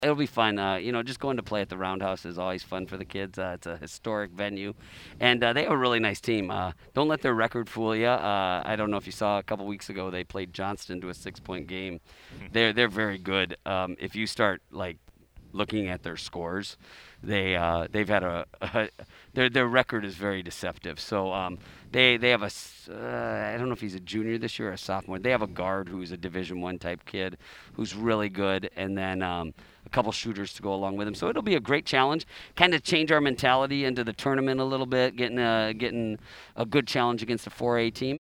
It'll be fun. Just going to play at the Roundhouse is always fun for the kids. It's a historic venue, and they have a really nice team. Don't let their record fool you. I don't know if you saw a couple weeks ago they played Johnston to a 6-point game. They're very good. If you start like looking at their scores, they've had their record is very deceptive. So they have I don't know if he's a junior this year or a sophomore. They have a guard who's a Division 1 type kid who's really good, and then a couple shooters to go along with him. So it'll be a great challenge. Kind of change our mentality into the tournament a little bit, getting a good challenge against a 4A team.